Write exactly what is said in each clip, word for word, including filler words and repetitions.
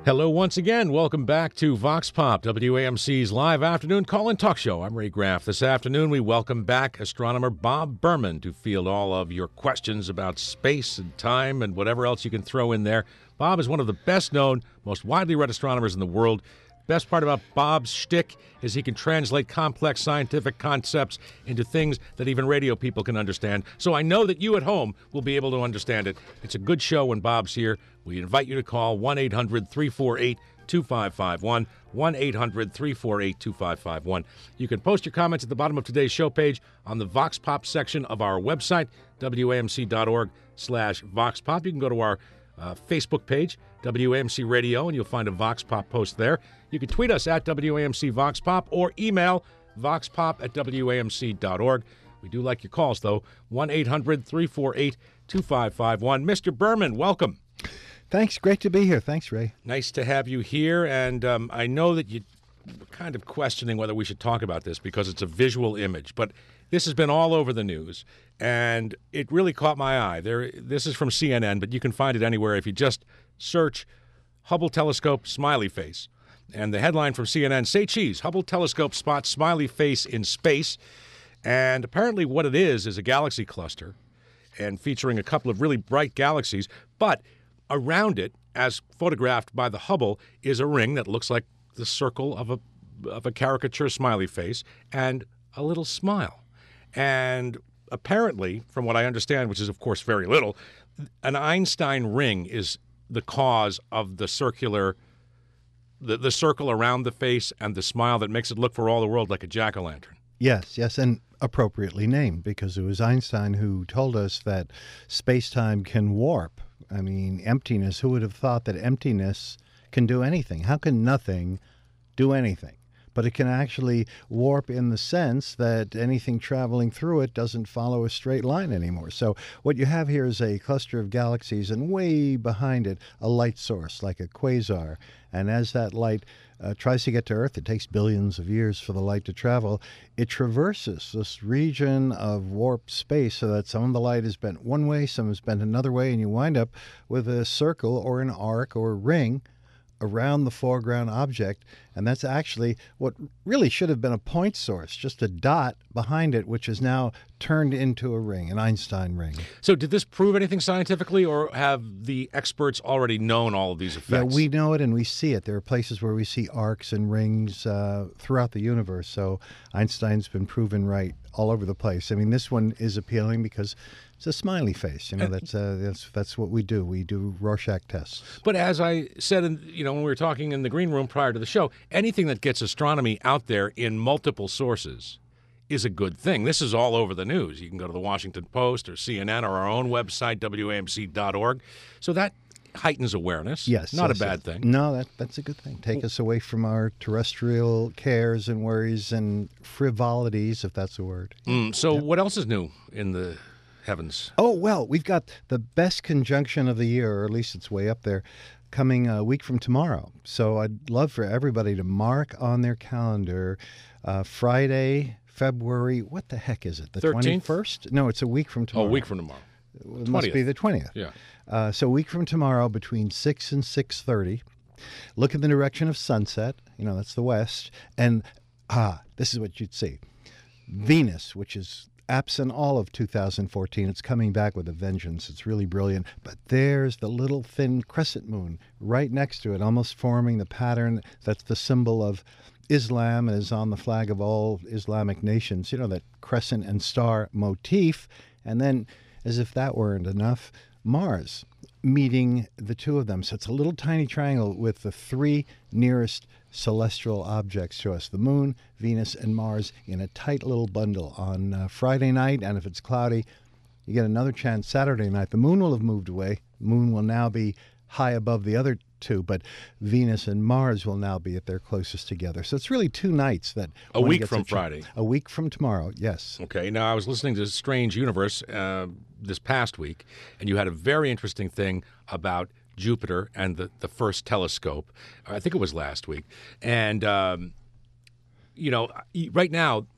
Hello once again. Welcome back to Vox Pop, W A M C's live afternoon call-in talk show. I'm Ray Graff. This afternoon, we welcome back astronomer Bob Berman to field all of your questions about space and time and whatever else you can throw in there. Bob is one of the best-known, most widely read astronomers in the world. Best part about Bob's shtick is he can translate complex scientific concepts into things that even radio people can understand. So I know that you at home will be able to understand it. It's a good show when Bob's here. We invite you to call one eight hundred three four eight two five five one, one eight hundred three four eight two five five one. You can post your comments at the bottom of today's show page on the Vox Pop section of our website, W A M C dot org slash Vox Pop. You can go to our uh, Facebook page, W A M C Radio, and you'll find a Vox Pop post there. You can tweet us at W A M C Vox Pop or email voxpop at W A M C dot org. We do like your calls, though. one eight hundred three four eight two five five one. Mister Berman, welcome. Thanks. Great to be here. Thanks, Ray. Nice to have you here. And um, I know that you were kind of questioning whether we should talk about this because it's a visual image. But this has been all over the news, and it really caught my eye. There, this is from C N N, but you can find it anywhere if you just search Hubble Telescope smiley face. And the headline from C N N, say cheese, Hubble Telescope spots smiley face in space. And apparently what it is is a galaxy cluster and featuring a couple of really bright galaxies. But around it, as photographed by the Hubble, is a ring that looks like the circle of a of a caricature smiley face and a little smile. And apparently, from what I understand, which is of course very little, an Einstein ring is the cause of the circular The, the circle around the face and the smile that makes it look for all the world like a jack-o'-lantern. Yes, yes, and appropriately named because it was Einstein who told us that space-time can warp. I mean, emptiness, who would have thought that emptiness can do anything? How can nothing do anything? But it can actually warp in the sense that anything traveling through it doesn't follow a straight line anymore. So what you have here is a cluster of galaxies, and way behind it, a light source like a quasar. And as that light uh, tries to get to Earth, it takes billions of years for the light to travel. It traverses this region of warped space so that some of the light is bent one way, some is bent another way, and you wind up with a circle or an arc or a ring around the foreground object, and that's actually what really should have been a point source, just a dot behind it, which is now turned into a ring, an Einstein ring. So did this prove anything scientifically, or have the experts already known all of these effects? Yeah, we know it and we see it. There are places where we see arcs and rings uh, throughout the universe, so Einstein's been proven right all over the place. I mean, this one is appealing because it's a smiley face. You know, that's uh, that's that's what we do. We do Rorschach tests. But as I said, in, you know, when we were talking in the green room prior to the show, anything that gets astronomy out there in multiple sources is a good thing. This is all over the news. You can go to the Washington Post or C N N or our own website, W A M C dot org. So that heightens awareness. Yes. Not yes, a bad yes. thing. No, that that's a good thing. Take us away from our terrestrial cares and worries and frivolities, if that's a word. Mm, so what else is new in the heavens? Oh, well, we've got the best conjunction of the year, or at least it's way up there, coming a week from tomorrow. So I'd love for everybody to mark on their calendar uh, Friday, February, what the heck is it? The thirteenth? twenty-first? No, it's a week from tomorrow. Oh, a week from tomorrow. It twentieth. must be the twentieth. Yeah. Uh, so a week from tomorrow between six and six thirty. Look in the direction of sunset. You know, that's the west. And, ah, this is what you'd see. Venus, which is absent all of two thousand fourteen. It's coming back with a vengeance. It's really brilliant. But there's the little thin crescent moon right next to it, almost forming the pattern that's the symbol of Islam and is on the flag of all Islamic nations. You know, that crescent and star motif. And then, as if that weren't enough, Mars meeting the two of them. So it's a little tiny triangle with the three nearest celestial objects to us, the moon, Venus, and Mars, in a tight little bundle on uh, Friday night. And if it's cloudy, you get another chance Saturday night. The moon will have moved away. The moon will now be high above the other two, but Venus and Mars will now be at their closest together. So it's really two nights that A one week gets from a ch- Friday. A week from tomorrow, yes. Okay. Now, I was listening to Strange Universe uh, this past week, and you had a very interesting thing about Jupiter and the, the first telescope. I think it was last week. And, um, you know, right now,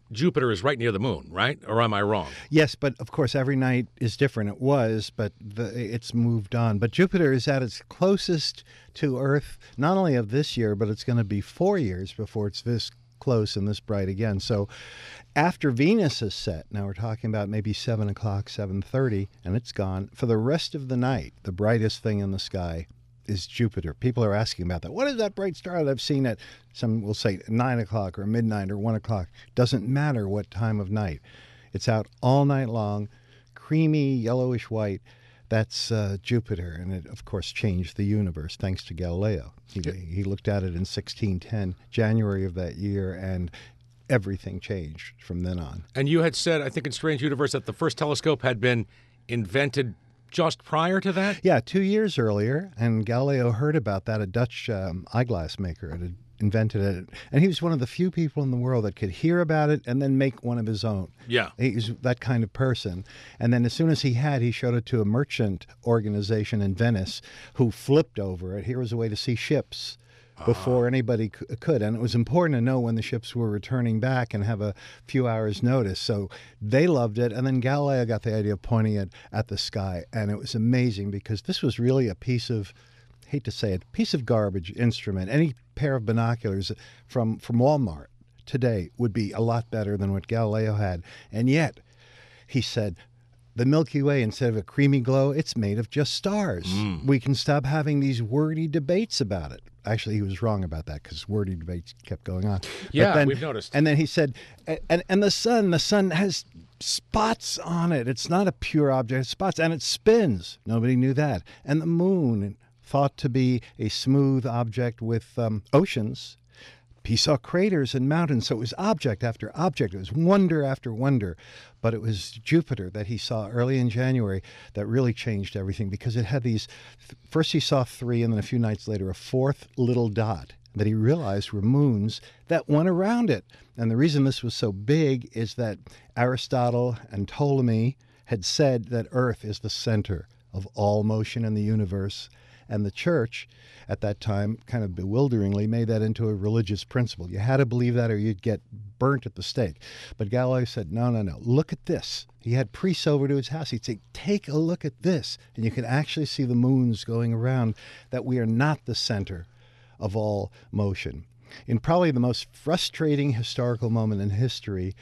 Jupiter is right near the moon, right? Or am I wrong? Yes, but of course every night is different. It was, but the, it's moved on. But Jupiter is at its closest to Earth, not only of this year, but it's going to be four years before it's this close and this bright again. So after Venus is set, now we're talking about maybe seven o'clock, seven thirty, and it's gone. For the rest of the night, the brightest thing in the sky is Jupiter. People are asking about that. What is that bright star that I've seen at, some will say nine o'clock or midnight or one o'clock? Doesn't matter what time of night. It's out all night long, creamy, yellowish white. That's uh, Jupiter, and it, of course, changed the universe thanks to Galileo. He, he looked at it in sixteen ten, January of that year, and everything changed from then on. And you had said, I think in Strange Universe, that the first telescope had been invented just prior to that? Yeah, two years earlier, and Galileo heard about that. A Dutch um, eyeglass maker had invented it, and he was one of the few people in the world that could hear about it and then make one of his own. Yeah. He was that kind of person. And then as soon as he had, he showed it to a merchant organization in Venice who flipped over it. Here was a way to see ships before uh-huh. anybody c- could. And it was important to know when the ships were returning back and have a few hours notice. So they loved it. And then Galileo got the idea of pointing it at the sky. And it was amazing because this was really a piece of, hate to say it, piece of garbage instrument. Any pair of binoculars from, from Walmart today would be a lot better than what Galileo had. And yet, he said, the Milky Way, instead of a creamy glow, it's made of just stars. Mm. We can stop having these wordy debates about it. Actually, he was wrong about that because wordy debates kept going on. Yeah, then, we've noticed. And then he said, and, and the sun, the sun has spots on it. It's not a pure object, it's spots, and it spins. Nobody knew that. And the moon, thought to be a smooth object with um, oceans, he saw craters and mountains. So it was object after object. It was wonder after wonder. But it was Jupiter that he saw early in January that really changed everything because it had these, first he saw three, and then a few nights later, a fourth little dot that he realized were moons that went around it. And the reason this was so big is that Aristotle and Ptolemy had said that Earth is the center of all motion in the universe. And the church, at that time, kind of bewilderingly, made that into a religious principle. You had to believe that or you'd get burnt at the stake. But Galileo said, no, no, no, look at this. He had priests over to his house. He'd say, take a look at this. And you can actually see the moons going around, that we are not the center of all motion. In probably the most frustrating historical moment in history,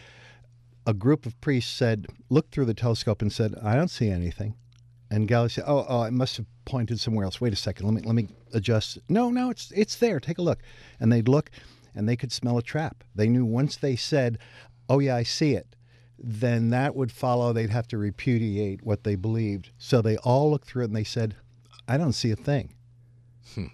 a group of priests said, looked through the telescope and said, I don't see anything. And Galileo said, oh, oh, I must have pointed somewhere else. Wait a second. Let me let me adjust. No, no, it's it's there. Take a look. And they'd look, and they could smell a trap. They knew once they said, oh, yeah, I see it, then that would follow. They'd have to repudiate what they believed. So they all looked through it, and they said, I don't see a thing. Hmm.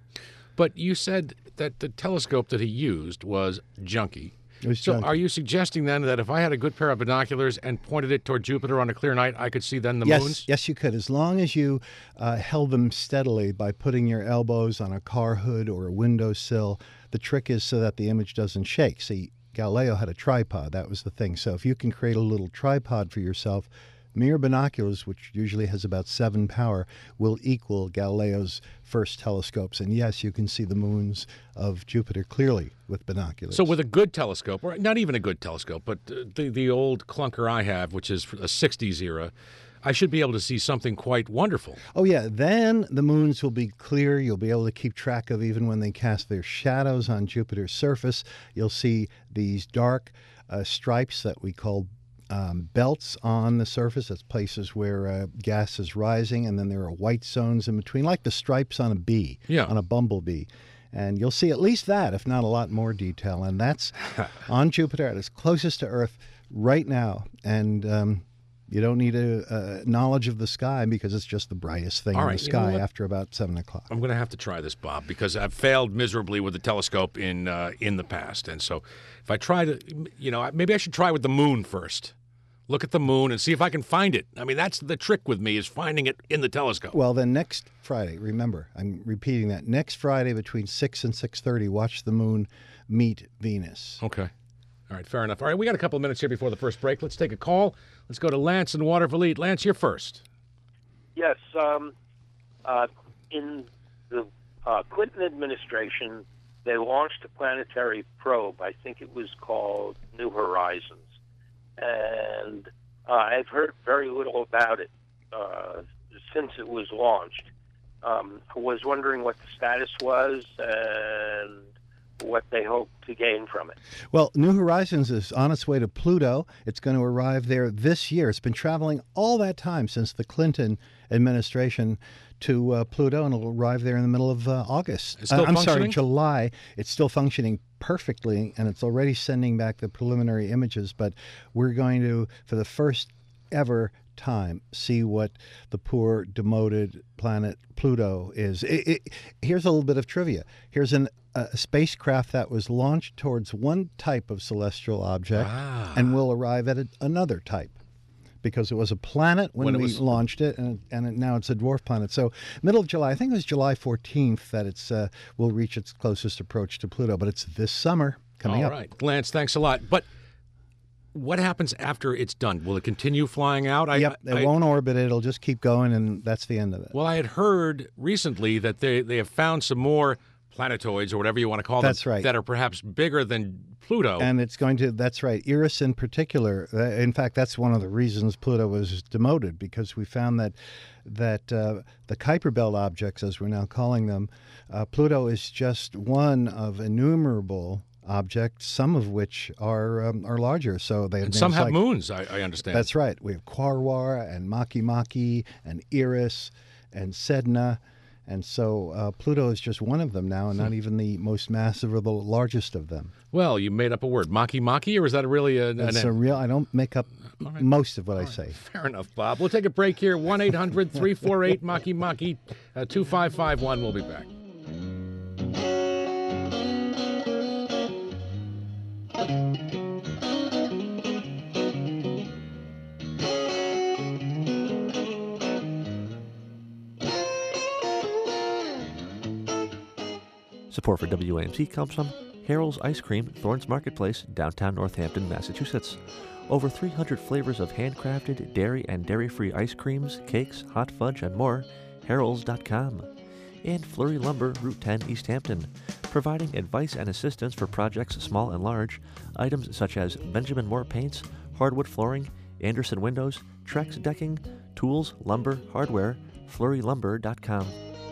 But you said that the telescope that he used was junky. So junky. Are you suggesting then that if I had a good pair of binoculars and pointed it toward Jupiter on a clear night, I could see then the yes, moons? Yes, you could, as long as you uh, held them steadily by putting your elbows on a car hood or a windowsill. The trick is so that the image doesn't shake. See, Galileo had a tripod. That was the thing. So if you can create a little tripod for yourself, mere binoculars, which usually has about seven power, will equal Galileo's first telescopes. And yes, you can see the moons of Jupiter clearly with binoculars. So with a good telescope, or not even a good telescope, but uh, the, the old clunker I have, which is a sixties era, I should be able to see something quite wonderful. Oh, yeah. Then the moons will be clear. You'll be able to keep track of even when they cast their shadows on Jupiter's surface. You'll see these dark uh, stripes that we call Um, belts on the surface. That's places where uh, gas is rising, and then there are white zones in between, like the stripes on a bee, yeah. on a bumblebee. And you'll see at least that, if not a lot more detail. And that's on Jupiter at its closest to Earth right now. And um, you don't need a, a knowledge of the sky because it's just the brightest thing All in right, the you know sky what? after about seven o'clock. I'm going to have to try this, Bob, because I've failed miserably with the telescope in uh, in the past. And so if I try to, you know, maybe I should try with the moon first. Look at the moon and see if I can find it. I mean, that's the trick with me, is finding it in the telescope. Well, then next Friday, remember, I'm repeating that. Next Friday between six and six thirty, watch the moon meet Venus. Okay. All right, fair enough. All right, we got a couple of minutes here before the first break. Let's take a call. Let's go to Lance in Waterville. Lance, you're first. Yes. Um, uh, in the uh, Clinton administration, they launched a planetary probe. I think it was called New Horizons. And uh, I've heard very little about it uh, since it was launched. Um, I was wondering what the status was and what they hope to gain from it. Well, New Horizons is on its way to Pluto. It's going to arrive there this year. It's been traveling all that time since the Clinton administration to uh, Pluto, and it'll arrive there in the middle of uh, August. It's still uh, I'm functioning? sorry, July. It's still functioning perfectly, and it's already sending back the preliminary images. But we're going to, for the first ever time, see what the poor demoted planet Pluto is. It, it, here's a little bit of trivia. Here's an, a spacecraft that was launched towards one type of celestial object Ah. and will arrive at a, another type, because it was a planet when, When it we was- launched it, and, and it, now it's a dwarf planet. So middle of July, I think it was July fourteenth that it's uh, will reach its closest approach to Pluto, but it's this summer coming All up. right, Lance, thanks a lot. But what happens after it's done? Will it continue flying out? I, Yep, it I- won't orbit it. It'll just keep going, and that's the end of it. Well, I had heard recently that they, they have found some more planetoids, or whatever you want to call them, That's right. that are perhaps bigger than Pluto. And it's going to, that's right, Eris in particular. Uh, in fact, that's one of the reasons Pluto was demoted, because we found that that uh, the Kuiper Belt objects, as we're now calling them, uh, Pluto is just one of innumerable objects, some of which are um, are larger. So they have and some names have like- moons, I, I understand. That's right. We have Quarwar and Maki Maki and Eris and Sedna. And so uh, Pluto is just one of them now, and not even the most massive or the largest of them. Well, you made up a word. Maki Maki, or is that really a, an It's a real, I don't make up right. most of what I say. Fair enough, Bob. We'll take a break here. one eight hundred three four eight Maki Maki, uh, two five five one. We'll be back. Support for W A M C comes from Harold's Ice Cream, Thorns Marketplace, downtown Northampton, Massachusetts. Over three hundred flavors of handcrafted dairy and dairy-free ice creams, cakes, hot fudge, and more. Harolds dot com. And Flurry Lumber, Route ten, East Hampton, providing advice and assistance for projects small and large. Items such as Benjamin Moore paints, hardwood flooring, Anderson windows, Trex decking, tools, lumber, hardware. Flurry Lumber dot com.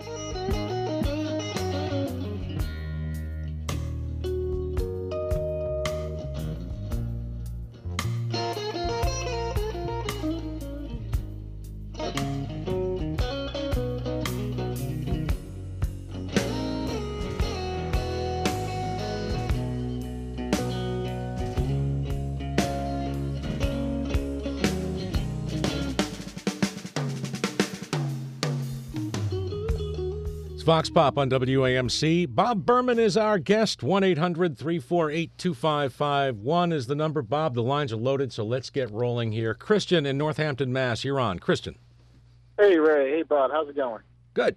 It's Vox Pop on W A M C. Bob Berman is our guest. one eight hundred three four eight two five five one is the number. Bob, the lines are loaded, so let's get rolling here. Christian in Northampton, Mass. You're on. Christian. Hey, Ray. Hey, Bob. How's it going? Good.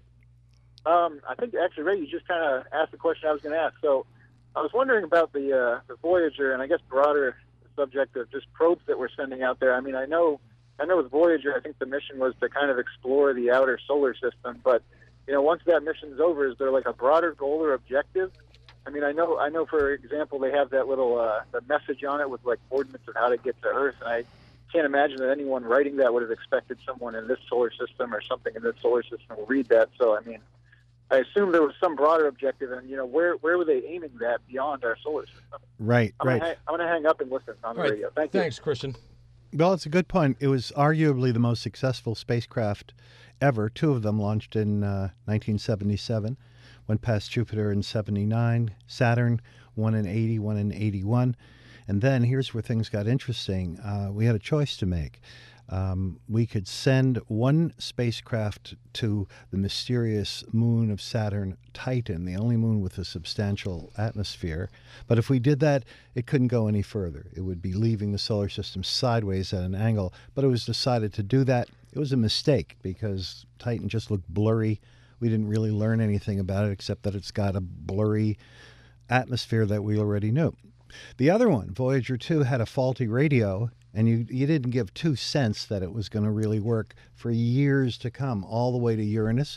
Um, I think, actually, Ray, you just kind of asked the question I was going to ask. So I was wondering about the uh, the Voyager, and I guess broader subject of just probes that we're sending out there. I mean, I know, I know with Voyager, I think the mission was to kind of explore the outer solar system, but you know, once that mission's over, is there like a broader goal or objective? I mean, I know, I know. For example, they have that little uh, the message on it with like coordinates of how to get to Earth, and I can't imagine that anyone writing that would have expected someone in this solar system or something in this solar system will read that. So, I mean, I assume there was some broader objective, and you know, where where were they aiming that beyond our solar system? Right, I'm right. Gonna hang, I'm going to hang up and listen on the All right. radio. Thank you. Thanks, Christian. Well, it's a good point. It was arguably the most successful spacecraft ever. Two of them launched in uh, nineteen seventy-seven, went past Jupiter in seventy-nine, Saturn, one in eighty, one in eighty-one. And then here's where things got interesting. Uh, we had a choice to make. Um, we could send one spacecraft to the mysterious moon of Saturn, Titan, the only moon with a substantial atmosphere. But if we did that, it couldn't go any further. It would be leaving the solar system sideways at an angle. But it was decided to do that. It was a mistake because Titan just looked blurry. We didn't really learn anything about it except that it's got a blurry atmosphere that we already knew. The other one, Voyager two, had a faulty radio, and you, you didn't give two cents that it was going to really work for years to come, all the way to Uranus.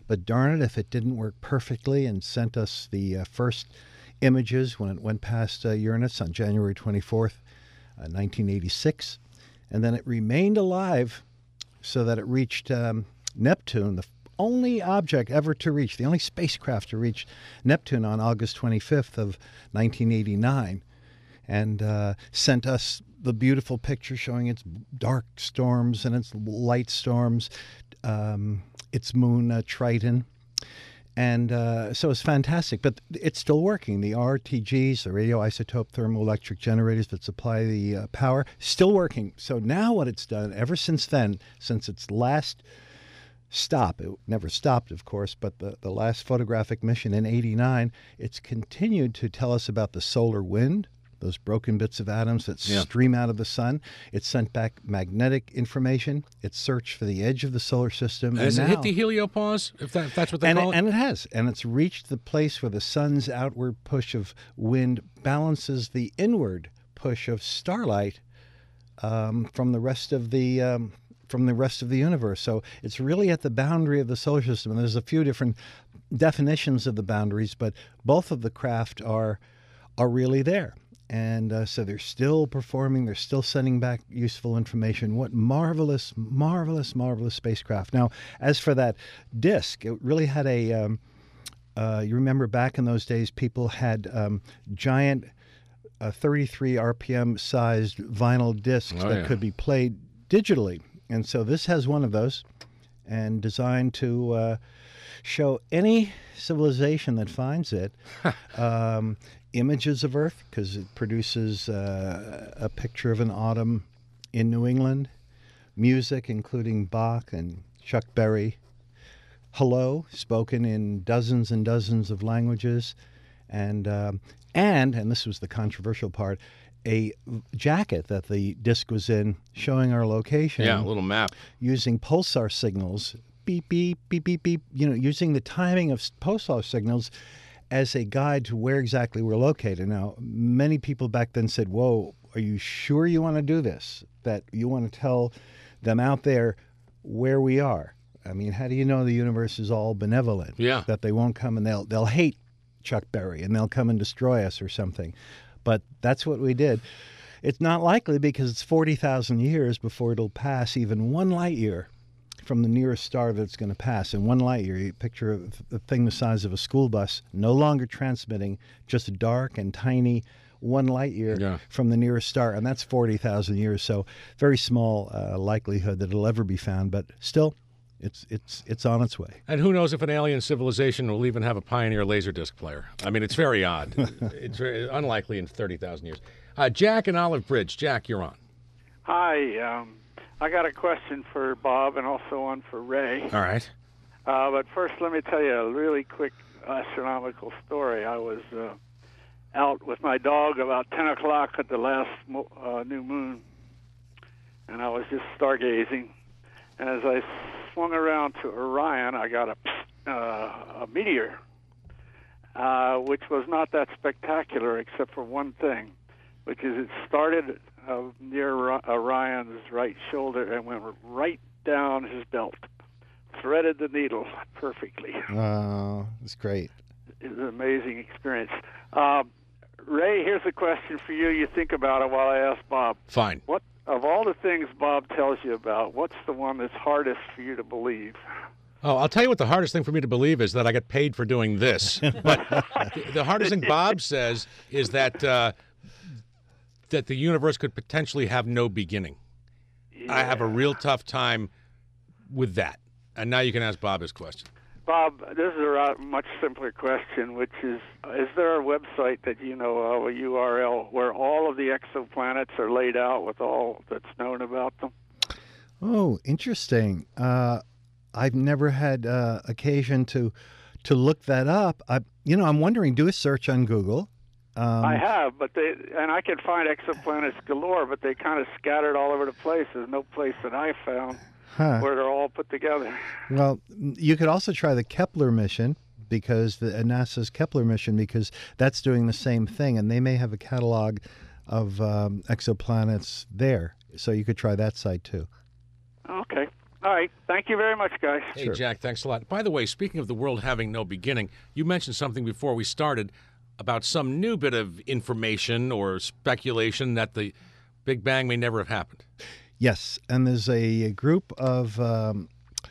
But darn it, if it didn't work perfectly and sent us the uh, first images when it went past uh, Uranus on January twenty-fourth, uh, nineteen eighty-six. And then it remained alive so that it reached um, Neptune, the only object ever to reach, the only spacecraft to reach Neptune on August twenty-fifth of nineteen eighty-nine, and uh, sent us the beautiful picture showing its dark storms and its light storms, um, its moon uh, Triton. And uh, so it's fantastic, but it's still working. The R T Gs, the radioisotope thermoelectric generators that supply the uh, power, still working. So now what it's done, ever since then, since its last stop, it never stopped, of course, but the, the last photographic mission in eighty-nine, it's continued to tell us about the solar wind, those broken bits of atoms that Yeah. stream out of the sun. It sent back magnetic information. It searched for the edge of the solar system. Has and it hit now- the heliopause, if, that, if that's what they and call it, it? and it has, and it's reached the place where the sun's outward push of wind balances the inward push of starlight um, from the rest of the um, from the rest of the universe. So it's really at the boundary of the solar system, and there's a few different definitions of the boundaries, but both of the craft are are really there. And uh, so they're still performing, they're still sending back useful information. What marvelous, marvelous, marvelous spacecraft. Now, as for that disk, it really had a, um, uh, you remember back in those days, people had um, giant uh, thirty-three R P M sized vinyl discs Oh, that yeah. could be played digitally. And so this has one of those, and designed to uh, show any civilization that finds it um, images of Earth, because it produces uh, a picture of an autumn in New England, music including Bach and Chuck Berry, hello spoken in dozens and dozens of languages, and um, and and this was the controversial part, a jacket that the disc was in showing our location. Yeah, a little map. Using pulsar signals, beep, beep, beep, beep, beep, you know, using the timing of s- pulsar signals as a guide to where exactly we're located. Now, many people back then said, whoa, are you sure you want to do this? That you want to tell them out there where we are? I mean, how do you know the universe is all benevolent? Yeah. That they won't come and they'll, they'll hate Chuck Berry and they'll come and destroy us or something. But that's what we did. It's not likely because it's forty thousand years before it'll pass even one light year from the nearest star that it's going to pass. In one light year, you picture a, a thing the size of a school bus, no longer transmitting, just a dark and tiny one light year Yeah. from the nearest star. And that's forty thousand years. So very small uh, likelihood that it'll ever be found. But still, it's it's it's on its way. And who knows if an alien civilization will even have a Pioneer Laserdisc player. I mean, it's very odd. It's very unlikely in thirty thousand years. Uh, Jack in Olive Bridge. Jack, you're on. Hi, um, I got a question for Bob and also one for Ray. All right. Uh, but first, let me tell you a really quick astronomical story. I was uh, out with my dog about ten o'clock at the last mo- uh, new moon, and I was just stargazing. And as I swung around to Orion, I got a, uh, a meteor, uh, which was not that spectacular except for one thing, which is it started uh, near Orion's right shoulder and went right down his belt, threaded the needle perfectly. Oh, it's great. It was an amazing experience. Uh, Ray, here's a question for you. You think about it while I ask Bob. Fine. What of all the things Bob tells you about, what's the one that's hardest for you to believe? Oh, I'll tell you what the hardest thing for me to believe is that I get paid for doing this. But the hardest thing Bob says is that uh, that the universe could potentially have no beginning. I have a real tough time with that. And now you can ask Bob his question. Bob, this is a ra- much simpler question, which is, is there a website that you know of, a U R L, where all of the exoplanets are laid out with all that's known about them? Oh, interesting. Uh, I've never had uh, occasion to to look that up. I, you know, I'm wondering. Do a search on Google. Um, I have, but they and I can find exoplanets galore, but they kind of scattered all over the place. There's no place that I found huh. where they're all put together. Well, you could also try the Kepler mission, because the uh, NASA's Kepler mission, because that's doing the same thing, and they may have a catalog of um, exoplanets there. So you could try that site too. Okay. All right. Thank you very much, guys. Hey, Sure. Jack, thanks a lot. By the way, speaking of the world having no beginning, you mentioned something before we started about some new bit of information or speculation that the Big Bang may never have happened. Yes, and there's a, a group of um,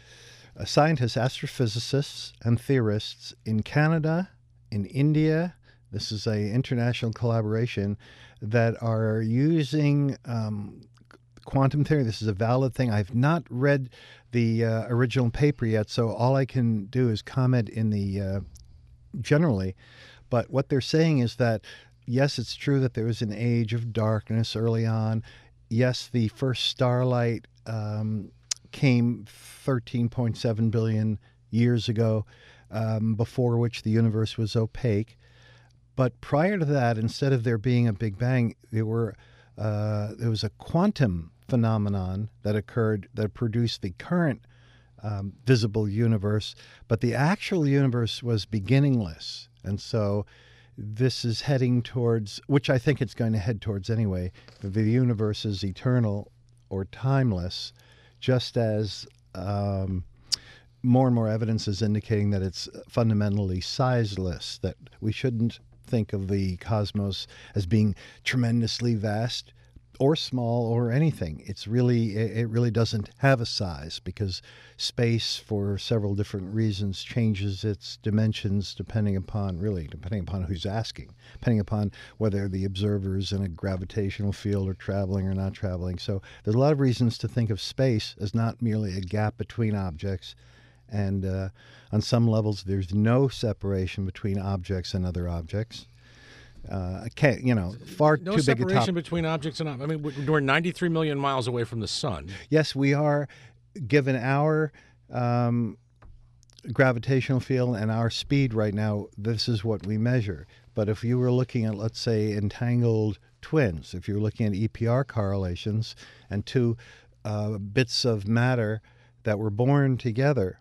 uh, scientists, astrophysicists, and theorists in Canada, in India. This is a international collaboration that are using um, quantum theory. This is a valid thing. I've not read the uh, original paper yet, so all I can do is comment in the uh, generally. But what they're saying is that, yes, it's true that there was an age of darkness early on. Yes, the first starlight um, came thirteen point seven billion years ago, um, before which the universe was opaque. But prior to that, instead of there being a Big Bang, there were uh, there was a quantum phenomenon that occurred that produced the current um, visible universe. But the actual universe was beginningless, and so this is heading towards, which I think it's going to head towards anyway. The universe is eternal or timeless, just as um, more and more evidence is indicating that it's fundamentally sizeless, that we shouldn't think of the cosmos as being tremendously vast or small or anything. It's really, it really doesn't have a size, because space, for several different reasons, changes its dimensions depending upon, really, depending upon who's asking, depending upon whether the observers in a gravitational field are traveling or not traveling. So there's a lot of reasons to think of space as not merely a gap between objects. And uh, on some levels, there's no separation between objects and other objects. Uh, can't, you know, far No too big a separation top. between objects and objects. I mean, we're ninety-three million miles away from the sun. Yes, we are, given our um, gravitational field and our speed right now, this is what we measure. But if you were looking at, let's say, entangled twins, if you were looking at E P R correlations and two uh, bits of matter that were born together,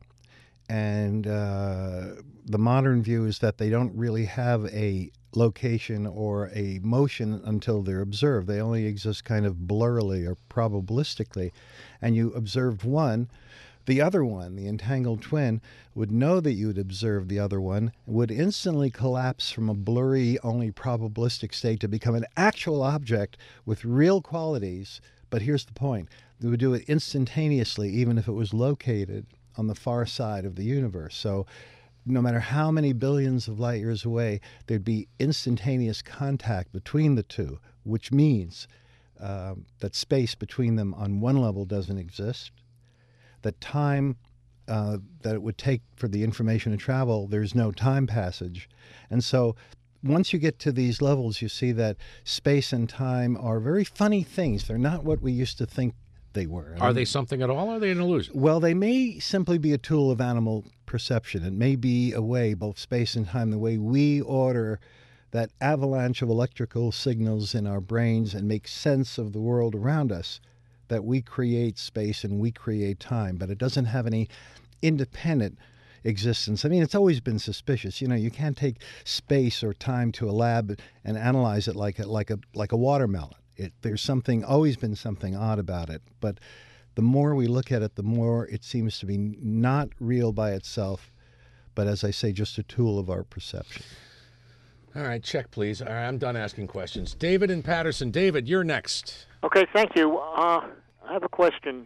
and uh, the modern view is that they don't really have a location or a motion until they're observed. They only exist kind of blurrily or probabilistically. And you observed one, the other one, the entangled twin, would know that you had observed the other one, would instantly collapse from a blurry, only probabilistic state to become an actual object with real qualities. But here's the point. They would do it instantaneously, even if it was located on the far side of the universe. So no matter how many billions of light years away, there'd be instantaneous contact between the two, which means uh, that space between them on one level doesn't exist, that time uh, that it would take for the information to travel, there's no time passage. And so once you get to these levels, you see that space and time are very funny things. They're not what we used to think they were. Are they something at all, or are they an illusion? Well, they may simply be a tool of animal perception. It may be a way, both space and time, the way we order that avalanche of electrical signals in our brains and make sense of the world around us, that we create space and we create time. But it doesn't have any independent existence. I mean, it's always been suspicious. You know, you can't take space or time to a lab and analyze it like a, like a, like a watermelon. It, there's something, always been something odd about it. But the more we look at it, the more it seems to be not real by itself, but as I say, just a tool of our perception. All right, check, please. All right, I'm done asking questions. David in Patterson. David, you're next. Okay, thank you. Uh, I have a question.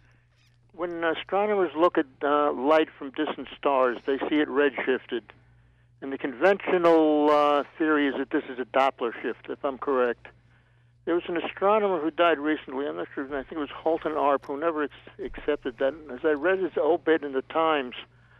When astronomers look at uh, light from distant stars, they see it redshifted. And the conventional uh, theory is that this is a Doppler shift, if I'm correct. There was an astronomer who died recently. I'm not sure. I think it was Halton Arp, who never ex- accepted that. And as I read his obit in the Times,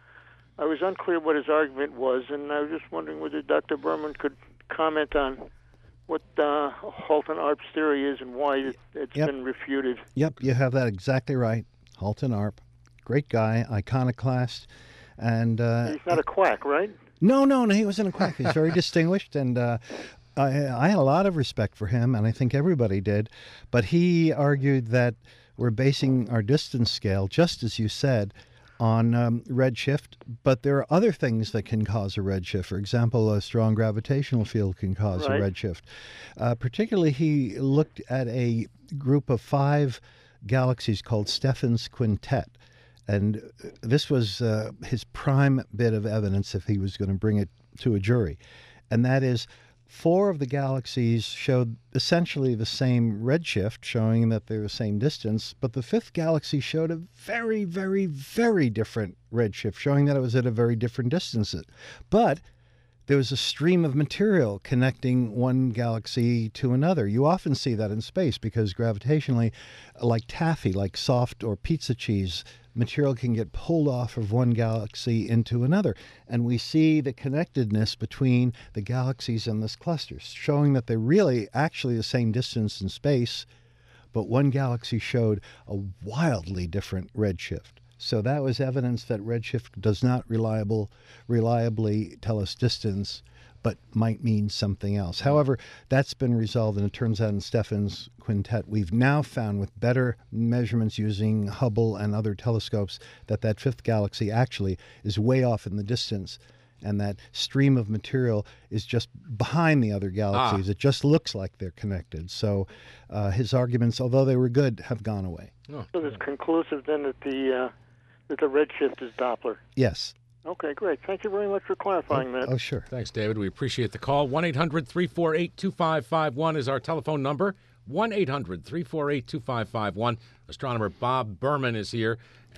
I was unclear what his argument was, and I was just wondering whether Doctor Berman could comment on what uh, Halton Arp's theory is and why it, it's Yep. been refuted. Yep, you have that exactly right. Halton Arp, great guy, iconoclast, and uh, He's not a quack, right? no, no, no, he wasn't a quack. He's very distinguished, and uh, I, I had a lot of respect for him, and I think everybody did. But he argued that we're basing our distance scale, just as you said, on um, redshift, but there are other things that can cause a redshift. For example, a strong gravitational field can cause Right. a redshift. Uh, particularly, he looked at a group of five galaxies called Stephan's Quintet, And this was uh, his prime bit of evidence if he was going to bring it to a jury. And that is, four of the galaxies showed essentially the same redshift, showing that they're the same distance, but the fifth galaxy showed a very, very, very different redshift, showing that it was at a very different distance. But there was a stream of material connecting one galaxy to another. You often see that in space because gravitationally, like taffy, like soft or pizza cheese, material can get pulled off of one galaxy into another. And we see the connectedness between the galaxies in this cluster, showing that they're really actually the same distance in space, but one galaxy showed a wildly different redshift. So that was evidence that redshift does not reliable, reliably tell us distance, but might mean something else. However, that's been resolved, and it turns out in Stephan's quintet, we've now found with better measurements using Hubble and other telescopes that that fifth galaxy actually is way off in the distance, and that stream of material is just behind the other galaxies. Ah. It just looks like they're connected. So uh, his arguments, although they were good, have gone away. Oh. So it's conclusive then that the... Uh... that the redshift is Doppler. Yes. Okay, great. Thank you very much for clarifying oh, that. Oh, sure. Thanks, David. We appreciate the call. one eight hundred three four eight two five five one is our telephone number. one eight hundred three four eight two five five one. Astronomer Bob Berman is here.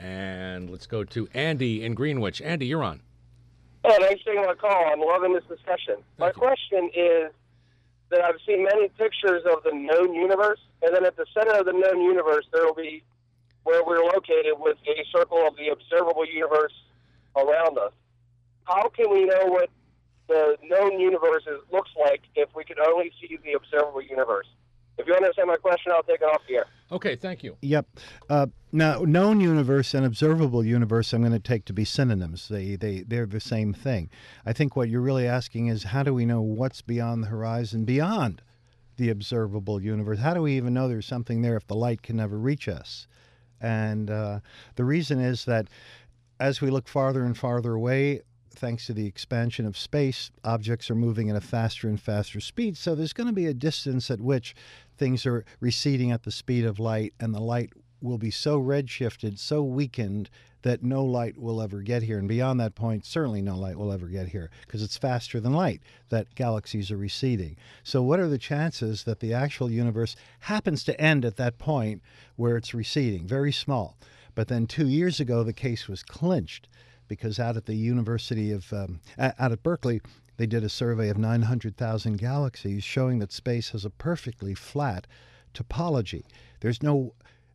And let's go to Andy in Greenwich. Andy, you're on. Oh, thanks for taking my call. I'm loving this discussion. Thank my you. question is that I've seen many pictures of the known universe, and then at the center of the known universe, there will be where we're located with a circle of the observable universe around us. How can we know what the known universe is, looks like if we could only see the observable universe? If you understand my question, I'll take it off the air. Okay, thank you. Yep. Uh, now, known universe and observable universe I'm going to take to be synonyms. They, they, they're the same thing. I think what you're really asking is, how do we know what's beyond the horizon, beyond the observable universe? How do we even know there's something there if the light can never reach us? And uh, the reason is that as we look farther and farther away, thanks to the expansion of space, objects are moving at a faster and faster speed. So there's going to be a distance at which things are receding at the speed of light, and the light will be so redshifted, so weakened, that no light will ever get here. And beyond that point, certainly no light will ever get here, because it's faster than light that galaxies are receding. So what are the chances that the actual universe happens to end at that point where it's receding? Very small. But then two years ago, the case was clinched, because out at the University of, um, out at Berkeley, they did a survey of nine hundred thousand galaxies showing that space has a perfectly flat topology. There's no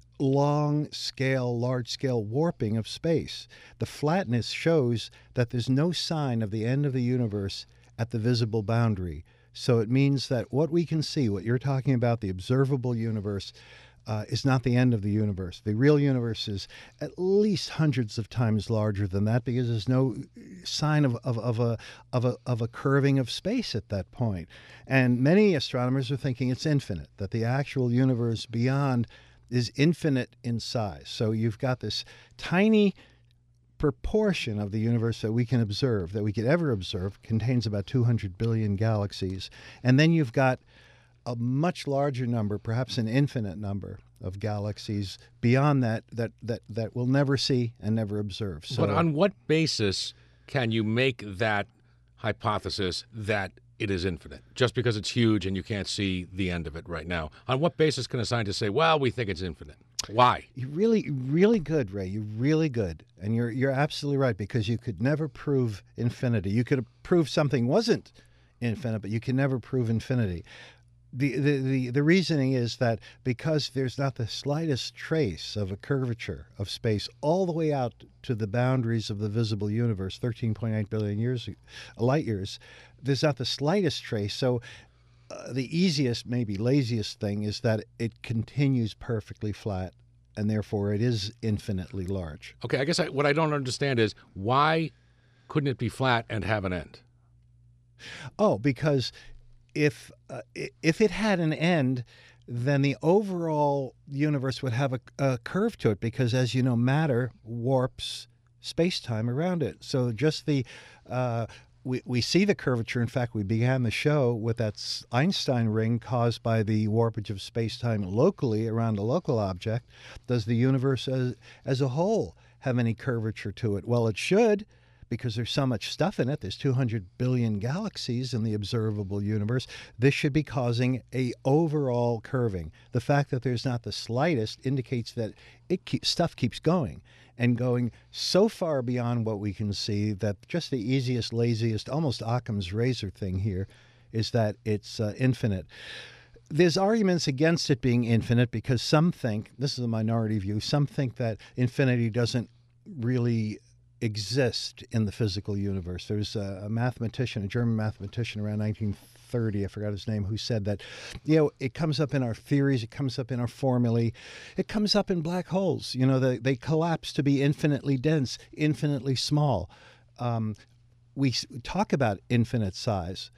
long-scale, large-scale warping of space. The flatness shows that there's no sign of the end of the universe at the visible boundary. So it means that what we can see, what you're talking about, the observable universe, uh, is not the end of the universe. The real universe is at least hundreds of times larger than that, because there's no sign of, of, of, a, of, a, of a curving of space at that point. And many astronomers are thinking it's infinite, that the actual universe beyond is infinite in size. So you've got this tiny proportion of the universe that we can observe, that we could ever observe, contains about two hundred billion galaxies. And then you've got a much larger number, perhaps an infinite number of galaxies beyond that that that, that we'll never see and never observe. So, but on what basis can you make that hypothesis that it is infinite, just because it's huge and you can't see the end of it right now? On what basis can a scientist say, well, we think it's infinite? Why? You're really, really good, Ray. You're really good. And you're you're absolutely right, because you could never prove infinity. You could prove something wasn't infinite, but you can never prove infinity. The, the, the, the reasoning is that because there's not the slightest trace of a curvature of space all the way out to the boundaries of the visible universe, thirteen point eight billion years, light years, there's not the slightest trace. So uh, the easiest, maybe laziest thing is that it continues perfectly flat, and therefore it is infinitely large. Okay, I guess I, what I don't understand is, why couldn't it be flat and have an end? Oh, because if uh, if it had an end, then the overall universe would have a, a curve to it, because, as you know, matter warps space-time around it. So just the uh, we we see the curvature. In fact, we began the show with that Einstein ring caused by the warpage of space-time locally around a local object. Does the universe as as a whole have any curvature to it. Well, it should, because there's so much stuff in it. There's two hundred billion galaxies in the observable universe. This should be causing a overall curving. The fact that there's not the slightest indicates that it keep, stuff keeps going and going so far beyond what we can see that just the easiest, laziest, almost Occam's razor thing here is that it's uh, infinite. There's arguments against it being infinite because some think, this is a minority view, some think that infinity doesn't really exist in the physical universe. There's a, a mathematician, a German mathematician around nineteen thirty, I forgot his name, who said that, you know, it comes up in our theories, it comes up in our formulae, it comes up in black holes. You know, they, they collapse to be infinitely dense, infinitely small. Um, we talk about infinite size,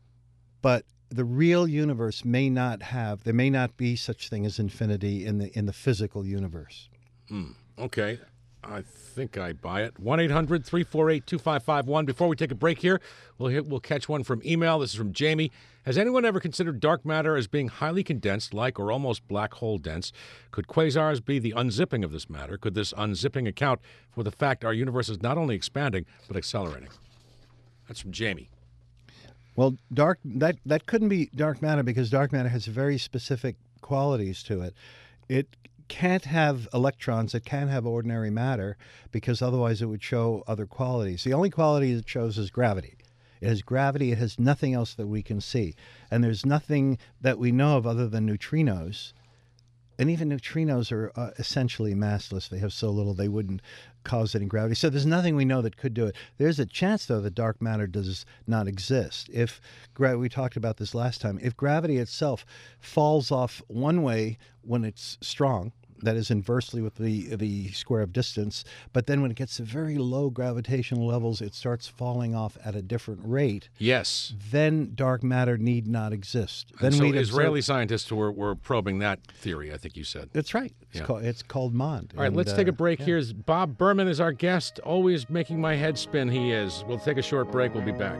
but the real universe may not have, there may not be such thing as infinity in the in the physical universe. Mm, okay. I think I buy it. one eight hundred three four eight two five five one. Before we take a break here, we'll hit, we'll catch one from email. This is from Jamie. Has anyone ever considered dark matter as being highly condensed, like or almost black hole dense? Could quasars be the unzipping of this matter? Could this unzipping account for the fact our universe is not only expanding, but accelerating? That's from Jamie. Well, dark that, that couldn't be dark matter because dark matter has very specific qualities to it. It can't have electrons, it can't have ordinary matter because otherwise it would show other qualities. The only quality it shows is gravity. It has gravity, it has nothing else that we can see. And there's nothing that we know of other than neutrinos. And even neutrinos are uh, essentially massless. They have so little they wouldn't cause any gravity. So there's nothing we know that could do it. There's a chance, though, that dark matter does not exist. If gra- we talked about this last time, if gravity itself falls off one way when it's strong, that is inversely with the the square of distance, but then when it gets to very low gravitational levels, it starts falling off at a different rate. Yes. Then dark matter need not exist. And then so we'd Israeli observe- scientists were, were probing that theory, I think you said. That's right. It's, Yeah. called, it's called MOND. All right, And, let's take a uh, break. yeah. Here's Bob Berman is our guest, always making my head spin. He is. We'll take a short break. We'll be back.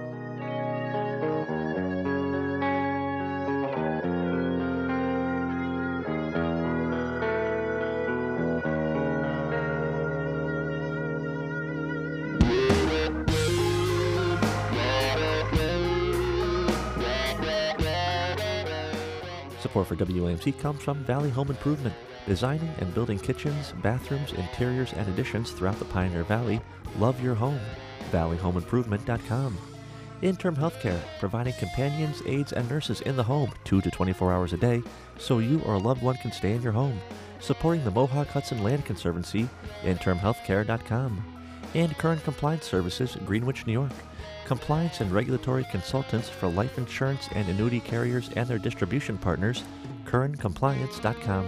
Support for W A M C comes from Valley Home Improvement, designing and building kitchens, bathrooms, interiors, and additions throughout the Pioneer Valley. Love your home. valley home improvement dot com. Interim Healthcare, providing companions, aides, and nurses in the home two to twenty-four hours a day so you or a loved one can stay in your home. Supporting the Mohawk Hudson Land Conservancy, interim healthcare dot com. And Current Compliance Services, Greenwich, New York. Compliance and regulatory consultants for life insurance and annuity carriers and their distribution partners, current compliance dot com.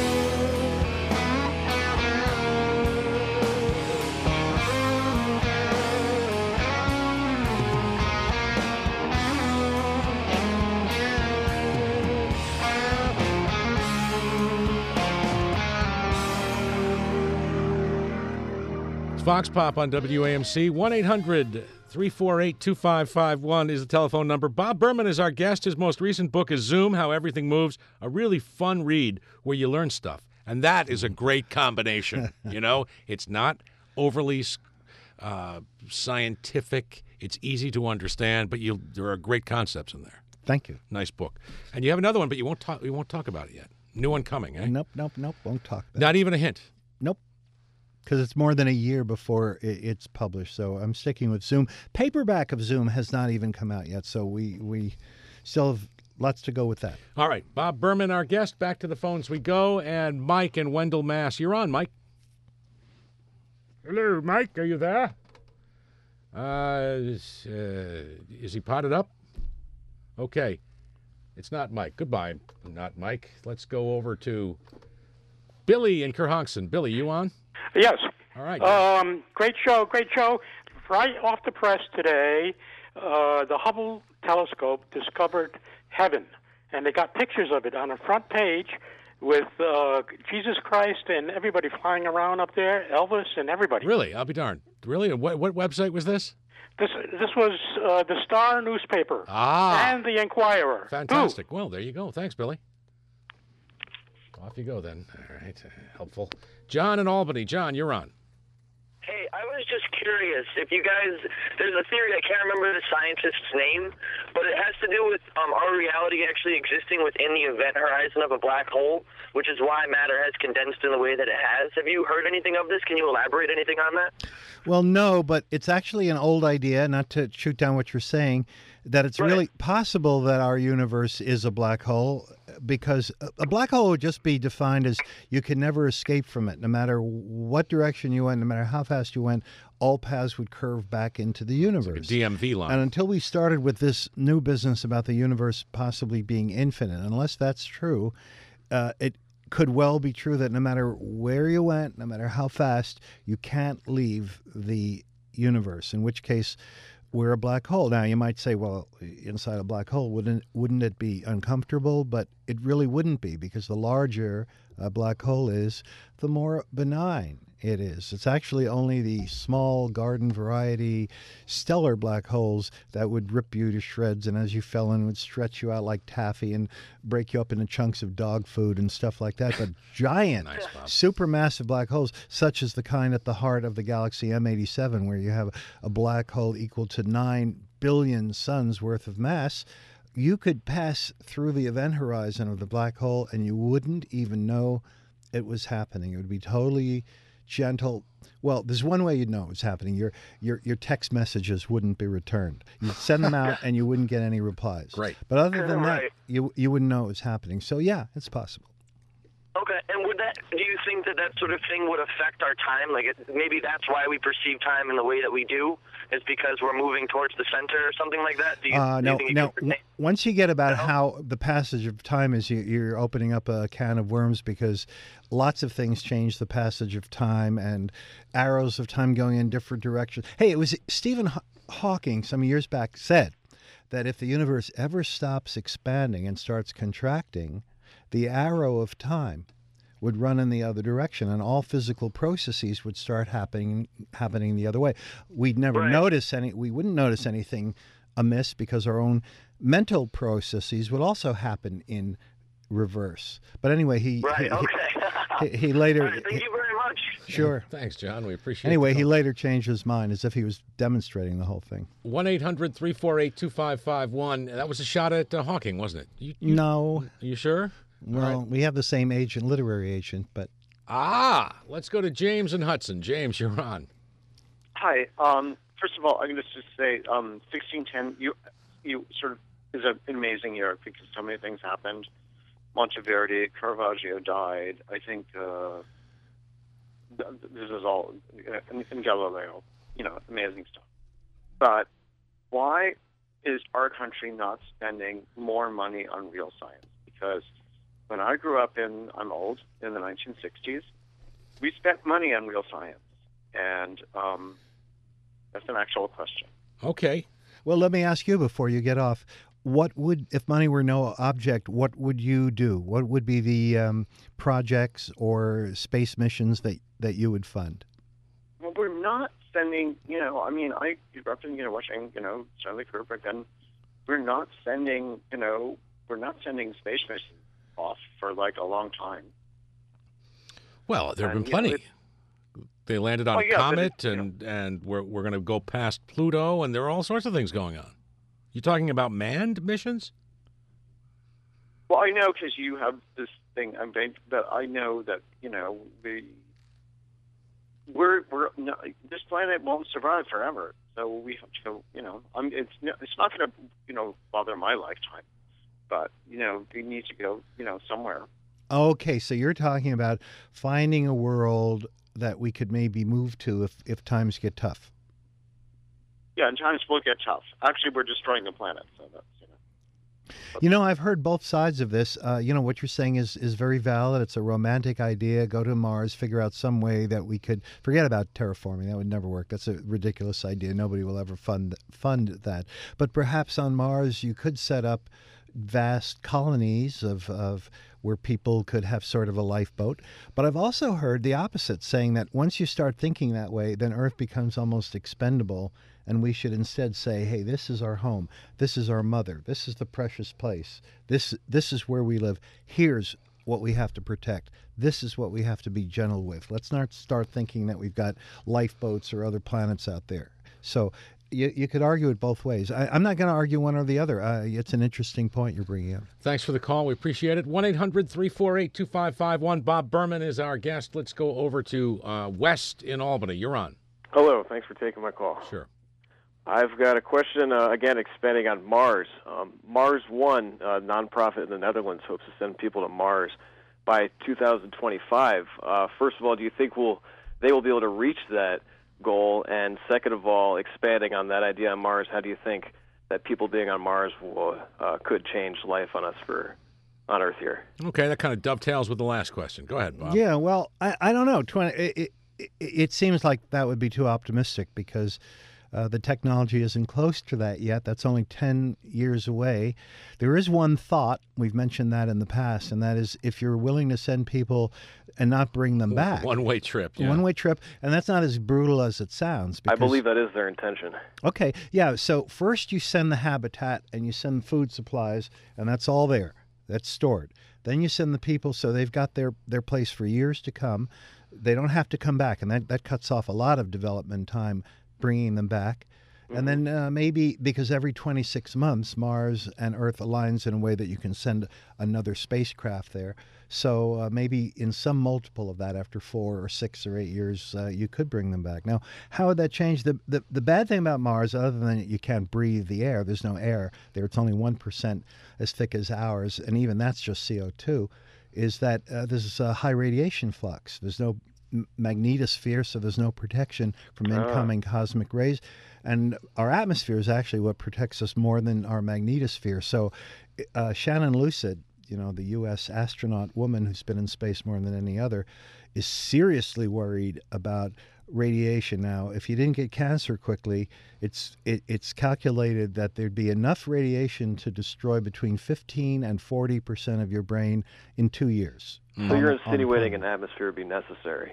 It's Vox Pop on W A M C. one eight hundred three four eight two five five one is the telephone number. Bob Berman is our guest. His most recent book is Zoom, How Everything Moves, a really fun read where you learn stuff. And that is a great combination. You know, it's not overly uh, scientific. It's easy to understand, but you there are great concepts in there. Thank you. Nice book. And you have another one, but you won't talk. You won't talk about it yet. New one coming, eh? Nope, nope, nope. Won't talk about Not even a hint. Nope. Because it's more than a year before it's published. So I'm sticking with Zoom. Paperback of Zoom has not even come out yet. So we, we still have lots to go with that. All right. Bob Berman, our guest. Back to the phones we go. And Mike in Wendell, Mass. You're on, Mike. Hello, Mike. Are you there? Uh, is, uh, is he potted up? Okay. It's not Mike. Goodbye, not Mike. Let's go over to Billy in Kerhonkson. Billy, you on? Yes. All right. Um, great show, great show. Right off the press today, uh, the Hubble telescope discovered heaven, and they got pictures of it on the front page with uh, Jesus Christ and everybody flying around up there, Elvis and everybody. Really? I'll be darned. Really? What, what website was this? This this was uh, the Star newspaper Ah. and the Inquirer. Fantastic. Well, there you go. Thanks, Billy. Off you go then. All right. Uh, helpful. John in Albany. John, you're on. Hey, I was just curious if you guys, there's a theory, I can't remember the scientist's name, but it has to do with um, our reality actually existing within the event horizon of a black hole, which is why matter has condensed in the way that it has. Have you heard anything of this? Can you elaborate anything on that? Well, no, but it's actually an old idea, not to shoot down what you're saying, that it's Right. really possible that our universe is a black hole, because a- a black hole would just be defined as you can never escape from it. No matter what direction you went, no matter how fast you went, all paths would curve back into the universe. D M V line. And until we started with this new business about the universe possibly being infinite, unless that's true, uh, it could well be true that no matter where you went, no matter how fast, you can't leave the universe, in which case we're a black hole. Now, you might say, well, inside a black hole, wouldn't, wouldn't it be uncomfortable? But it really wouldn't be, because the larger a black hole is, the more benign it is. It's actually only the small garden variety stellar black holes that would rip you to shreds, and as you fell in would stretch you out like taffy and break you up into chunks of dog food and stuff like that. But giant, Nice, Bob. supermassive black holes, such as the kind at the heart of the galaxy M eighty-seven, where you have a black hole equal to nine billion suns worth of mass, you could pass through the event horizon of the black hole and you wouldn't even know it was happening. It would be totally gentle. Well, there's one way you'd know it was happening. Your your your text messages wouldn't be returned. You'd send them out and you wouldn't get any replies. Great. But other than that, Right. you you wouldn't know it was happening. So yeah, it's possible. Okay, and would that, do you think that that sort of thing would affect our time? Like, it, maybe that's why we perceive time in the way that we do, is because we're moving towards the center or something like that? Do you, Uh, do you no, think it no. could pertain- w- Once you get about No? how the passage of time is, you, you're opening up a can of worms, because lots of things change the passage of time, and arrows of time going in different directions. Hey, it was Stephen Haw- Hawking some years back said that if the universe ever stops expanding and starts contracting, the arrow of time would run in the other direction, and all physical processes would start happening happening the other way. We'd never Right. notice any. We wouldn't notice anything amiss, because our own mental processes would also happen in reverse. But anyway, he Right, he, okay. he, he later All right, thank you very much. sure. Thanks, John. We appreciate it. Anyway, he later changed his mind, as if he was demonstrating the whole thing. one eight hundred three four eight two five five one. That was a shot at uh, Hawking, wasn't it? You, you, No, Are you sure? well, we have the same agent, literary agent, but Ah, let's go to James and Hudson. James, you're on. Hi. Um, first of all, I'm going to just say, um, sixteen ten. You, you sort of is a, an amazing year, because so many things happened. Monteverdi, Caravaggio died. I think uh, th- this is all uh, in, in Galileo. You know, amazing stuff. But why is our country not spending more money on real science? Because when I grew up in, I'm old, in the nineteen sixties, we spent money on real science. And um, that's an actual question. Okay. well, let me ask you before you get off. What would, if money were no object, what would you do? What would be the um, projects or space missions that, that you would fund? Well, we're not sending, you know, I mean, I grew up in, you know, watching, you know, Stanley Kubrick, and we're not sending, you know, we're not sending space missions off for like a long time. Well, there have been And, yeah, plenty. it- They landed on Oh, a yeah, but comet, it- you know. and, and we're, we're going to go past Pluto, and there are all sorts of things going on. You talking about manned missions? Well, I know, because you have this thing, I'm being, that I know that, you know, we, we're, we're, no, this planet won't survive forever. So we have to, you know, I'm, it's, no- it's not going to, you know, bother my lifetime. But, you know, we need to go, you know, somewhere. Okay, so you're talking about finding a world that we could maybe move to if, if times get tough. Yeah, and times will get tough. Actually, we're destroying the planet, so that's, you know. You know, I've heard both sides of this. Uh, you know, what you're saying is, is very valid. It's a romantic idea. Go to Mars, figure out some way that we could forget about terraforming. That would never work. That's a ridiculous idea. Nobody will ever fund fund that. But perhaps on Mars, you could set up vast colonies of, of where people could have sort of a lifeboat. But I've also heard the opposite, saying that once you start thinking that way, then Earth becomes almost expendable, and we should instead say, hey, this is our home. This is our mother. This is the precious place. This this is where we live. Here's what we have to protect. This is what we have to be gentle with. Let's not start thinking that we've got lifeboats or other planets out there. So you, you could argue it both ways. I, I'm not going to argue one or the other. Uh, it's an interesting point you're bringing up. Thanks for the call. We appreciate it. one eight hundred three four eight two five five one. Bob Berman is our guest. Let's go over to uh, West in Albany. You're on. Hello. Thanks for taking my call. Sure. I've got a question, uh, again, expanding on Mars. Um, Mars One, a nonprofit in the Netherlands, hopes to send people to Mars by two thousand twenty-five. Uh, first of all, do you think we'll, they will be able to reach that goal? And second of all, expanding on that idea on Mars, how do you think that people being on Mars will, uh, could change life on us for on Earth here? Okay, that kind of dovetails with the last question. Go ahead, Bob. Yeah, well, I, I don't know. twenty, it, it, it seems like that would be too optimistic because Uh, the technology isn't close to that yet. That's only ten years away. There is one thought, we've mentioned that in the past, and that is if you're willing to send people and not bring them back. One-way trip, yeah. One-way trip, and that's not as brutal as it sounds. I believe that is their intention. Okay, yeah, so first you send the habitat and you send food supplies, and that's all there. That's stored. Then you send the people so they've got their, their place for years to come. They don't have to come back, and that, that cuts off a lot of development time bringing them back. Mm-hmm. And then uh, maybe because every twenty-six months Mars and Earth aligns in a way that you can send another spacecraft there. So uh, maybe in some multiple of that, after four or six or eight years, uh, you could bring them back. Now, how would that change? The, the the bad thing about Mars, other than you can't breathe the air, there's no air there. It's only one percent as thick as ours, and even that's just C O two, is that uh, there's a high radiation flux. There's no magnetosphere, so there's no protection from incoming oh. cosmic rays, and our atmosphere is actually what protects us more than our magnetosphere. So uh, Shannon Lucid, you know, the U S astronaut woman who's been in space more than any other, is seriously worried about radiation. Now, if you didn't get cancer quickly, it's it, it's calculated that there'd be enough radiation to destroy between fifteen and forty percent of your brain in two years. So you're insinuating an atmosphere would be necessary?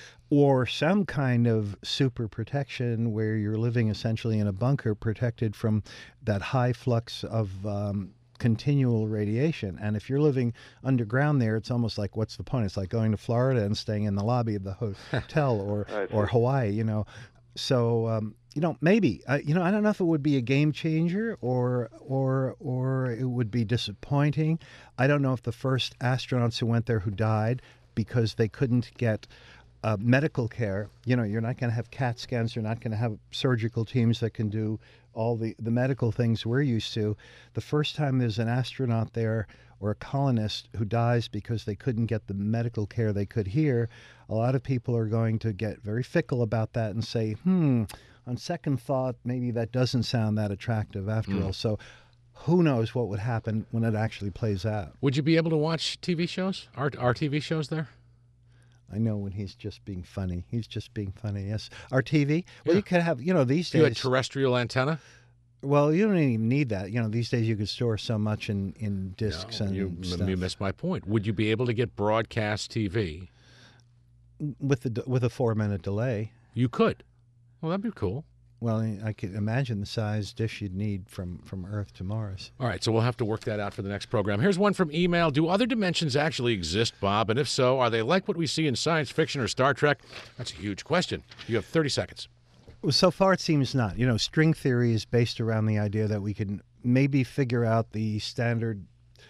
Or some kind of super protection where you're living essentially in a bunker protected from that high flux of um, continual radiation. And if you're living underground there, it's almost like, what's the point? It's like going to Florida and staying in the lobby of the hotel or, or Hawaii, you know. So, um, you know, maybe, uh, you know, I don't know if it would be a game changer or or or it would be disappointing. I don't know if the first astronauts who went there who died because they couldn't get uh, medical care, you know, you're not going to have CAT scans, you're not going to have surgical teams that can do all the, the medical things we're used to. The first time there's an astronaut there or a colonist who dies because they couldn't get the medical care they could here, a lot of people are going to get very fickle about that and say, hmm, on second thought, maybe that doesn't sound that attractive after mm. all. So who knows what would happen when it actually plays out. Would you be able to watch T V shows, our, our T V shows there? I know when he's just being funny. He's just being funny, yes. Our T V? Well, yeah. you could have, you know, these days... You had terrestrial antenna? Well, you don't even need that. You know, these days you could store so much in, in discs no, and you, stuff. You missed my point. Would you be able to get broadcast T V? With, the, with a four-minute delay. You could. Well, that'd be cool. Well, I could imagine the size dish you'd need from, from Earth to Mars. All right, so we'll have to work that out for the next program. Here's one from email. Do other dimensions actually exist, Bob? And if so, are they like what we see in science fiction or Star Trek? That's a huge question. You have thirty seconds. Well, so far it seems not. You know, string theory is based around the idea that we can maybe figure out the standard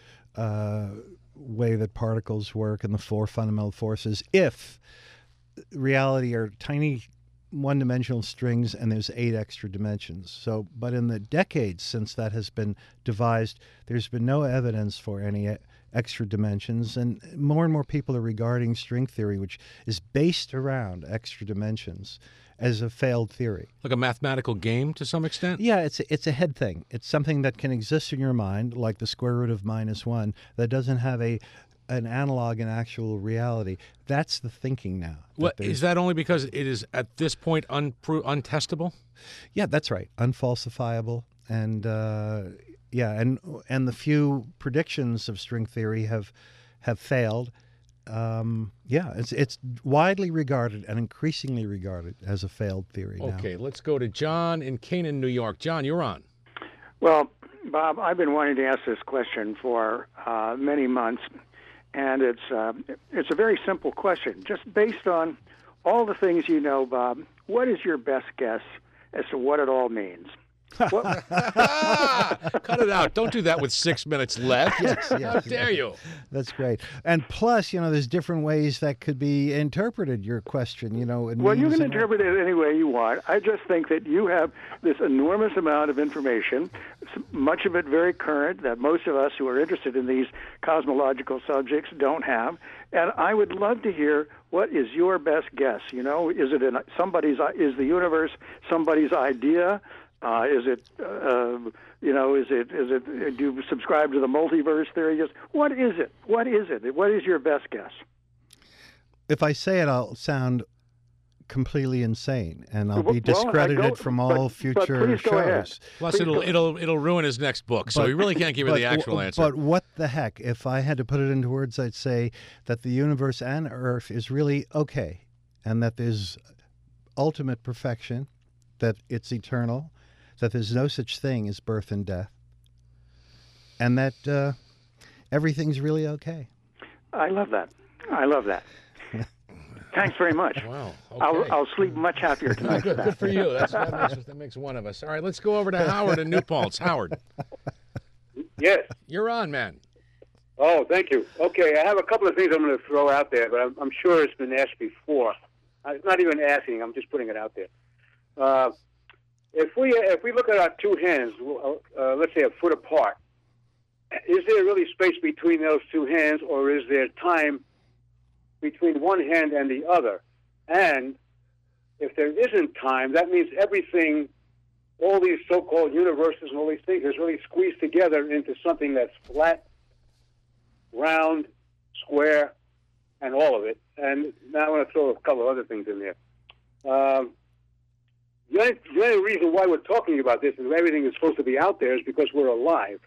uh, way that particles work and the four fundamental forces if reality are tiny one-dimensional strings and there's eight extra dimensions. So, but in the decades since that has been devised, there's been no evidence for any extra dimensions, and more and more people are regarding string theory, which is based around extra dimensions, as a failed theory. Like a mathematical game to some extent? Yeah, it's a, it's a head thing. It's something that can exist in your mind, like the square root of minus one, that doesn't have a an analog in actual reality. That's the thinking now. What, is that only because it is at this point unpro- untestable? Yeah, that's right. Unfalsifiable. And uh, yeah, and and the few predictions of string theory have have failed. Um, yeah, it's it's widely regarded and increasingly regarded as a failed theory now. Okay, let's go to John in Canaan, New York. John, you're on. Well, Bob, I've been wanting to ask this question for uh, many months. and it's um, it's a very simple question. Just based on all the things you know, Bob, what is your best guess as to what it all means? Cut it out. Don't do that with six minutes left. Yes, yes, How dare you? That's great. And plus, you know, there's different ways that could be interpreted, your question, you know. It Well, you means can and- interpret it any way you want. I just think that you have this enormous amount of information, s- much of it very current, that most of us who are interested in these cosmological subjects don't have. And I would love to hear, what is your best guess? You know, is it in somebody's, is the universe somebody's idea? Uh, is it, uh, you know, is it, is it, do you subscribe to the multiverse theory? Just, what is it? What is it? What is your best guess? If I say it, I'll sound completely insane, and I'll be Well, I discredited go- from but- all but future please go ahead. shows. Plus, Please it'll go- it'll it'll ruin his next book. So But- he really can't give you but- the actual answer. But what the heck? If I had to put it into words, I'd say that the universe and Earth is really okay, and that there's ultimate perfection, that it's eternal, that there's no such thing as birth and death, and that uh, everything's really okay. I love that. I love that. Thanks very much. Wow. Okay. I'll, I'll sleep much happier tonight. Good, good for you. That's, that, makes, that makes one of us. All right, let's go over to Howard in New Paltz. Howard, Yes. you're on, man. Oh, thank you. Okay, I have a couple of things I'm going to throw out there, but I'm, I'm sure it's been asked before. I'm not even asking. I'm just putting it out there. Uh, if we if we look at our two hands, uh, let's say a foot apart, is there really space between those two hands, or is there time between one hand and the other? And if there isn't time, that means everything, all these so-called universes and all these things, is really squeezed together into something that's flat, round, square, and all of it. And now I want to throw a couple of other things in there. Um, the, only, the only reason why we're talking about this and everything is supposed to be out there is because we're alive.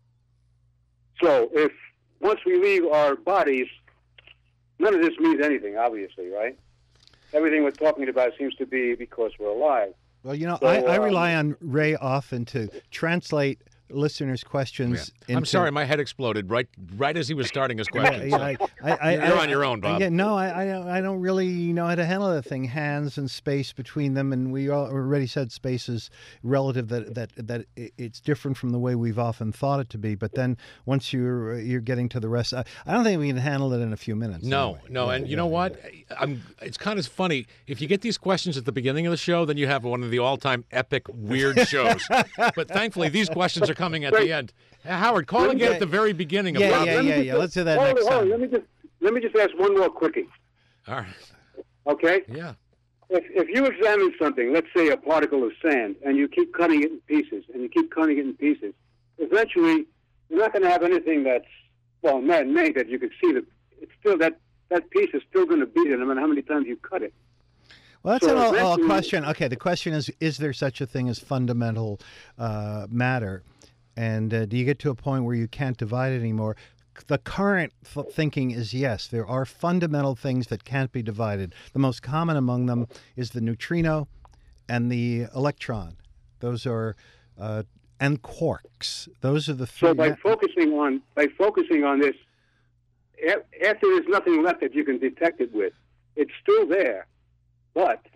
So if once we leave our bodies, none of this means anything, obviously, right? Everything we're talking about seems to be because we're alive. Well, you know, So, I, I um, rely on Ray often to translate listeners' questions. I'm into- sorry, my head exploded right right as he was starting his question. Yeah, I, I, I, You're I- on your own, Bob. Yeah, no, I, I, don't- I don't really know how to handle that thing. Hands and space between them, and we al- already said space is relative. That that that i- it's different from the way we've often thought it to be. But then once you're you're getting to the rest, I, I don't think we can handle it in a few minutes. No, anyway. no, Yeah, and you yeah, know yeah. what? I'm. It's kind of funny if you get these questions at the beginning of the show, then you have one of the all-time epic weird shows. But thankfully, these questions are coming at the end. Howard, call again at the very beginning of Yeah, Bob. yeah, Let me yeah, just- yeah. Let's do that hold next on, hold on. time. Let me just let me just ask one more quickie. All right. Okay? Yeah. If if you examine something, let's say a particle of sand, and you keep cutting it in pieces, and you keep cutting it in pieces, eventually you're not going to have anything that's well man-made that you could see. That it's still that that piece is still going to be there no matter how many times you cut it. Well, that's So an all, all eventually- question. Okay, the question is: is there such a thing as fundamental uh, matter? And uh, do you get to a point where you can't divide it anymore? The current f- thinking is yes, there are fundamental things that can't be divided. The most common among them is the neutrino and the electron. Those are uh, and quarks. Those are the three. So by focusing on by focusing on this, a- after there's nothing left that you can detect it with, it's still there, but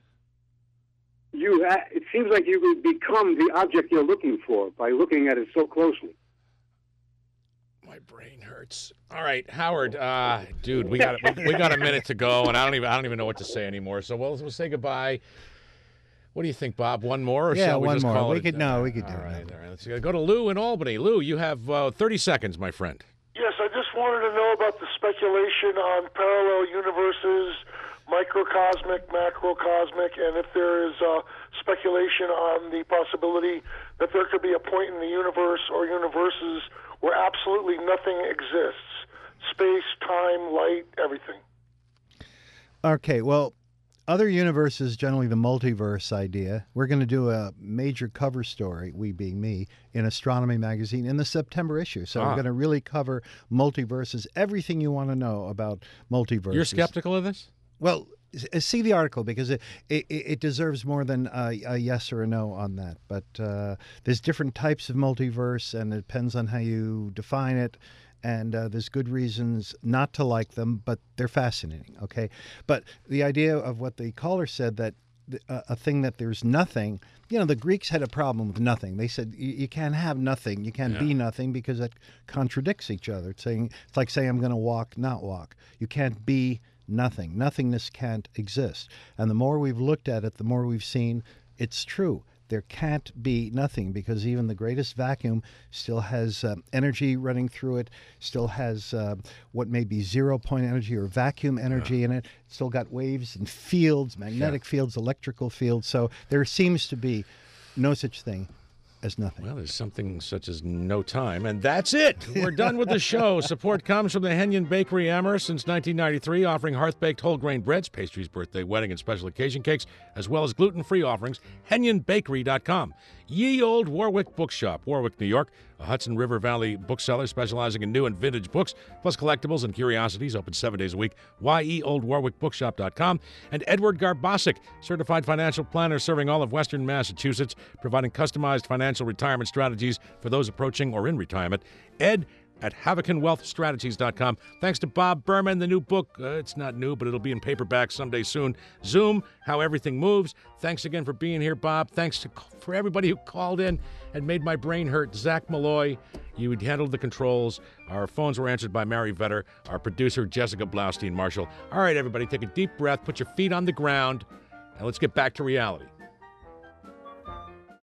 you ha- it seems like you would become the object you're looking for by looking at it so closely. My brain hurts. All right, Howard, uh, dude, we got we, we got a minute to go, and I don't even I don't even know what to say anymore. So we'll we'll say goodbye. What do you think, Bob? One more, or Yeah, shall we one just more. call We it? could- no, we could do All it. right, all right. Let's go to Lou in Albany. Lou, you have uh, thirty seconds, my friend. Yes, I just wanted to know about the speculation on parallel universes, microcosmic, macrocosmic, and if there is uh, speculation on the possibility that there could be a point in the universe or universes where absolutely nothing exists. Space, time, light, everything. Okay, well, other universes, generally the multiverse idea. We're going to do a major cover story, we being me, in Astronomy Magazine in the September issue. So Ah. we're going to really cover multiverses, everything you want to know about multiverses. You're skeptical of this? Well, s- see the article because it it, it deserves more than a, a yes or a no on that. But uh, there's different types of multiverse, and it depends on how you define it. and uh, there's good reasons not to like them, but they're fascinating, okay? But the idea of what the caller said, that uh, a thing that there's nothing, you know, the Greeks had a problem with nothing. They said you, you can't have nothing, you can't Yeah. be nothing, because that contradicts each other. It's saying, it's like saying I'm going to walk, not walk. You can't be nothing. Nothingness can't exist. And the more we've looked at it, the more we've seen it's true. There can't be nothing, because even the greatest vacuum still has uh, energy running through it, still has uh, what may be zero-point energy or vacuum energy Yeah. in it. It's still got waves and fields, magnetic fields, electrical fields. So there seems to be no such thing as nothing. Well, there's something such as no time, and that's it. We're done with the show. Support comes from the Henyon Bakery, Amherst, since nineteen ninety-three, offering hearth-baked whole grain breads, pastries, birthday, wedding, and special occasion cakes, as well as gluten-free offerings. Henyon Bakery dot com. Ye Old Warwick Bookshop, Warwick, New York, a Hudson River Valley bookseller specializing in new and vintage books, plus collectibles and curiosities, open seven days a week. Ye Old Warwick Bookshop dot com. And Edward Garbosic, certified financial planner serving all of Western Massachusetts, providing customized financial retirement strategies for those approaching or in retirement. Ed at Havocan Wealth Strategies dot com. Thanks to Bob Berman, the new book. Uh, it's not new, but it'll be in paperback someday soon. Zoom, How Everything Moves. Thanks again for being here, Bob. Thanks to, for everybody who called in and made my brain hurt. Zach Malloy, you handled the controls. Our phones were answered by Mary Vetter. Our producer, Jessica Blaustein Marshall. All right, everybody, take a deep breath, put your feet on the ground, and let's get back to reality.